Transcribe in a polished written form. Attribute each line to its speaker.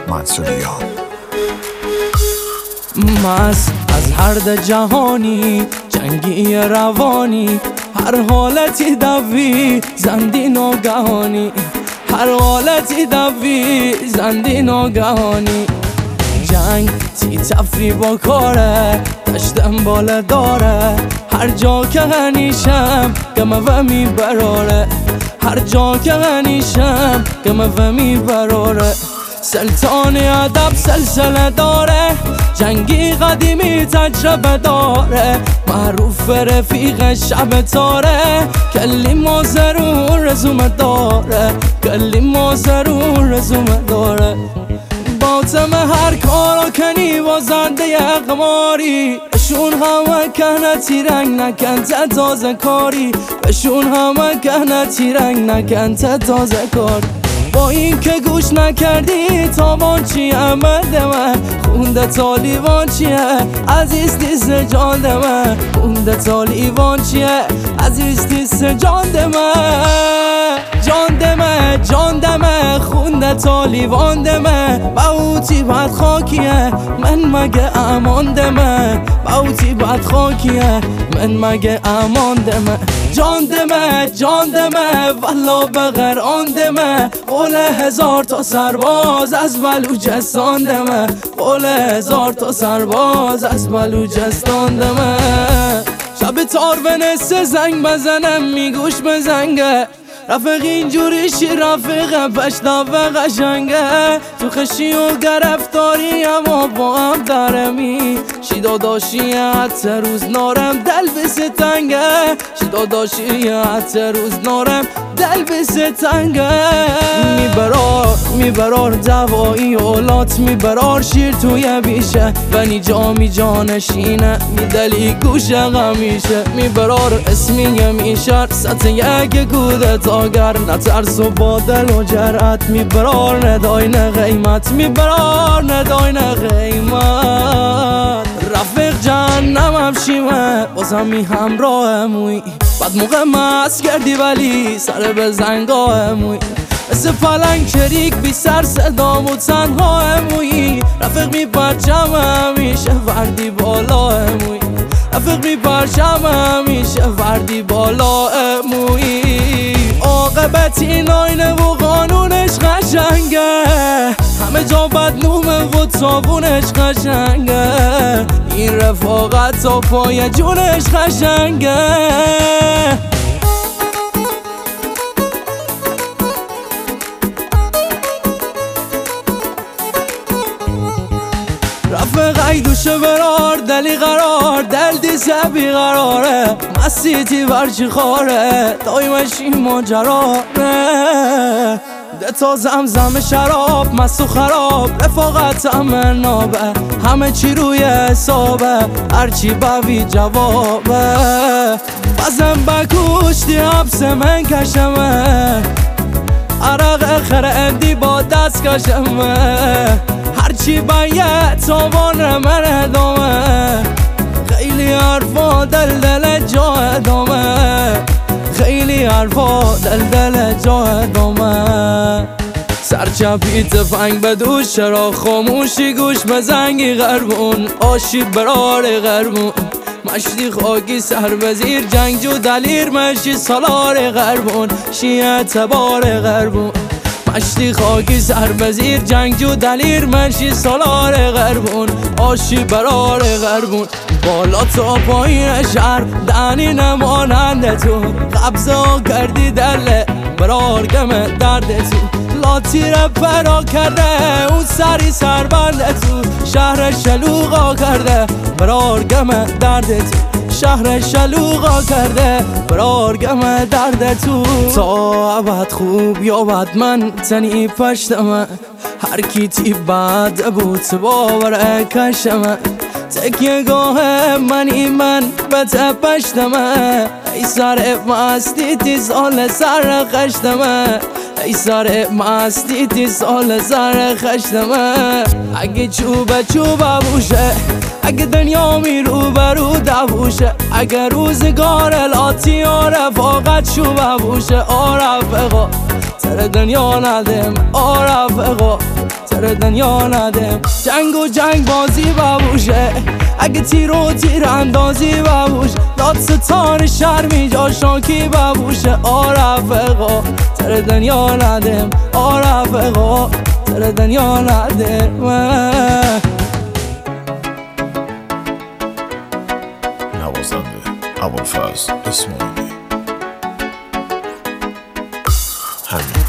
Speaker 1: منصوریان.
Speaker 2: مست از هر جهانی جنگی روانی، هر حالتی دوی زندی ناگهانی، هر حالتی دوی زندی ناگهانی. جنگ تی تفری با کاره دشتم باله داره، هر جا که هنیشم گمه و میبراره، هر جا که هنیشم گمه و میبراره. سلطان ادب سلسله داره، جنگی قدیمی تجربه داره، معروف رفیق شب تاره، کلی ما ضرور رزومه داره، کلی ما ضرور رزومه داره. باطم هر کارا کنی بازنده اقماری، بهشون همه کنه تیرنگ نکنته تازه کاری، بهشون همه کنه تیرنگ نکنته تازه کاری. با این که گوش نکردی تاوان چیه مدمه، خونده تالیوان چیه عزیز دیست جان دمه، خونده تالیوان چیه عزیز دیست جان دمه، جان دمه جان دمه خونده تالیوان دمه. باوتی بد خاکیه من مگه امان دمه، باوتی بد خاکیه من مگه امان دمه. جان دمه جان دمه والا بغران دمه، قول هزار تا سرباز از بلوچستان دمه، قول هزار تا سرباز از بلوچستان دمه. شب تار به نسه زنگ بزنم میگوش بزنگه، رفیق اینجوریشی رفیق پشتاوه قشنگه، تو خشی و گرفتاری اما با هم درمی، شی داداشی حتی روز نارم دل بس تنگه، شی داداشی حتی روز نارم دل بس تنگه. میبرار دوایی اولات میبرار شیر توی بیشه، ونی جامی جانشینه میدلی گوشه غمیشه، میبرار اسمی میشر سطح یک گوده اگر نترس و با دل و جرأت، میبرار ندای نه قیمت، میبرار ندای نه قیمت. رفیق جهنمم شیمه بازم می همراه موی، بعد موقع مست کردی ولی سر به زنگاه موی، مثل پلنگ چریک بی سر صدام و تنها موی. رفیق می پرچم همیشه وردی بالا موی، رفیق می پرچم همیشه وردی بالا موی. عاقبت این آینه و قانونش قشنگه، همه جا بدنومه و تابونش قشنگه، این رفاقت تا پای جونش قشنگه. رفیق ای دوشه برار دلی قرار دل دیسه بی قراره، مسیتی برچی خاره دایمشی ماجراره، ده تا زمزم شراب مست و خراب رفاقت همه نابه، همه چی روی حسابه هرچی بوی جوابه. بزن بکوشتی حبس من کشمه، عرق خردی با دست کشمه، هرچی باید تاوان من ادامه، خیلی حرفا دل جا ادامه، خیلی حرفا دل جا ادامه. سرچپی تفنگ به دوش چرا خاموشی گوش به زنگی غربون، آشی برار غربون مشتی خاکی سر وزیر جنگجو دلیر مشی سالار غربون، شیعه تبار غربون مشتی خاکی سر وزیر جنگجو دلیر منشی سالار غربون، آشی برار غربون. بالا تا پایین شهر دنی نمانند تو، قبضه ها کردی دل برار گمه درد تو، لاتی را پرا کرده اون سری سربند تو، شهر شلوغا کرده برار گمه درد تو، شهر شلوغا کرده برار گمه درد تو. تا ابد خوب یا بد من تنی پشتمه، هر کی تی بد بود باور کشمه، تکیه گاه منی من به پشتمه، ای سر مستی تی سال سر خشتمه، ای سر مستی تی سال سر خشتمه. اگه چوبه بوشه، اگه دنیا می رو برو دوشه، اگه روزگار لاتی و رفاقت شوبه بوشه، آرفقا تر دنیا ندم آرفقا سر دنیا ندم. جنگ و جنگ بازی ببوشه، اگه تیر و تیر اندازی ببوش، داد ستان شرمی جا شاکی ببوشه. رفقا سر دنیا ندم، رفقا سر دنیا ندم.
Speaker 1: نوازنده ابوالفضل اسماعیلی. همین